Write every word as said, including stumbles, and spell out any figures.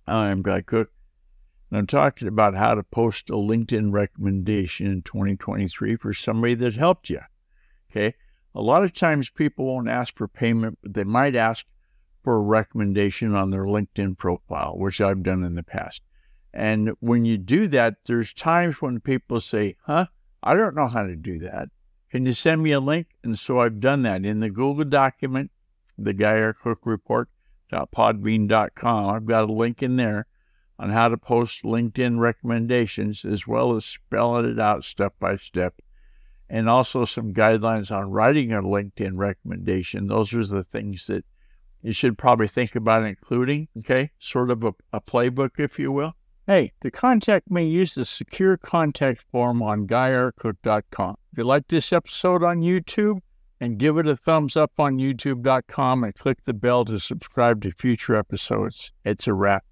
I'm Guy Cook, and I'm talking about how to post a LinkedIn recommendation in twenty twenty-three for somebody that helped you. Okay, a lot of times people won't ask for payment, but they might ask for a recommendation on their LinkedIn profile, which I've done in the past. And when you do that, there's times when people say, huh, I don't know how to do that. Can you send me a link? And so I've done that in the Google document, the Guy R. Cook Report dot podbean dot com. I've got a link in there on how to post LinkedIn recommendations, as well as spelling it out step by step, and also some guidelines on writing a LinkedIn recommendation. Those are the things that you should probably think about including, okay? Sort of a, a playbook, if you will. Hey, to contact me, use the secure contact form on guy r cook dot com. If you like this episode on YouTube, and give it a thumbs up on youtube dot com and click the bell to subscribe to future episodes. It's a wrap.